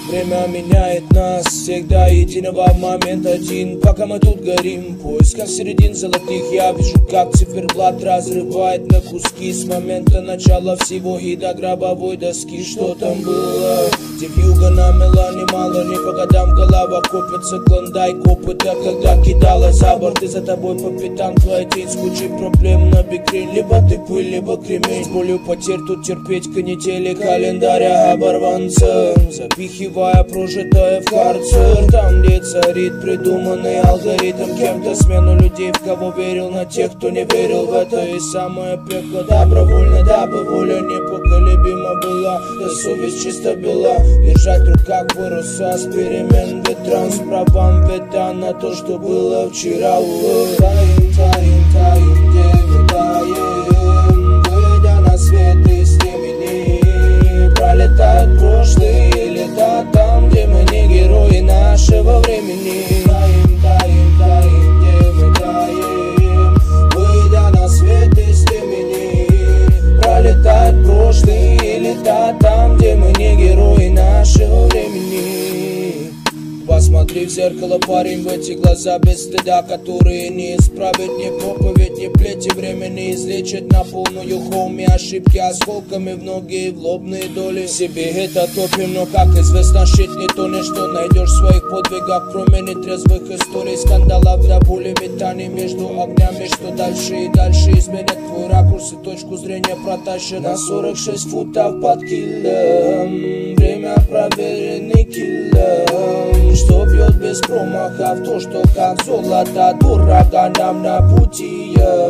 Время меняет нас, всегда единого в момент один. Пока мы тут горим, в поисках середин золотых. Я вижу, как циферблат разрывает на куски. С момента начала всего и до гробовой доски. Что там было? Где вьюга намела немало, не по годам голова копится. Клондайк опыта, когда кидала за борт. И за тобой по пятам твоя тень с кучей проблем на бикрень. Либо ты пыль, либо кремень. С болью потерь тут терпеть канители календаря оборванца, запихивая прожитое в карцер. Там, где царит придуманный алгоритм, кем-то смену людей, в кого верил, на тех, кто не верил в это. И самое пекло добровольно, дабы воля непоколебима была, да совесть чисто бела. Держать в руках паруса с перемен ветрам, с правам вета на то, что было вчера. Таим, таим, таим, где мы таим, выйдя на свет из темени. Пролетают прошлые лета там, где мы не герои нашего времени. Таим, таим, таим, где мы таим, выйдя на свет из темени. Пролетают прошлые лета там, где мы не герои нашего времени. Посмотри в зеркало, парень, в эти глаза без стыда, которые не исправят ни проповедь, ни плети. Время не излечит на полную холме ошибки осколками в ноги и в лобные доли. Себе это топим, но, как известно, щит не тонет. Что найдешь в своих подвигах, кроме нетрезвых историй, скандалов до боли, метаний между огнями. Что дальше и дальше изменят твой ракурс и точку зрения протащит на 46 футов под килем. Время проверенный киллер, что бьет без промаха в то, что как золото дорого нам на пути.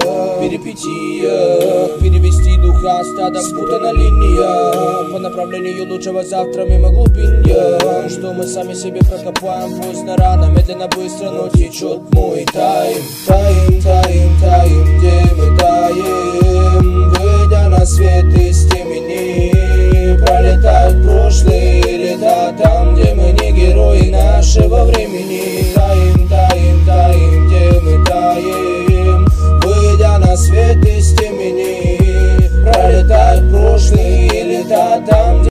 Перипетиях перевести духа стада, спутана линия по направлению лучшего завтра мимо глубинья. Что мы сами себе прокопаем поздно рано, медленно быстро, но течет мой тайм. Таим, таим, таим, где мы таим, выйдя на свет из темени.